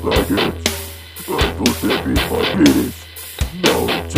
like it. I push it with my penis. Now it's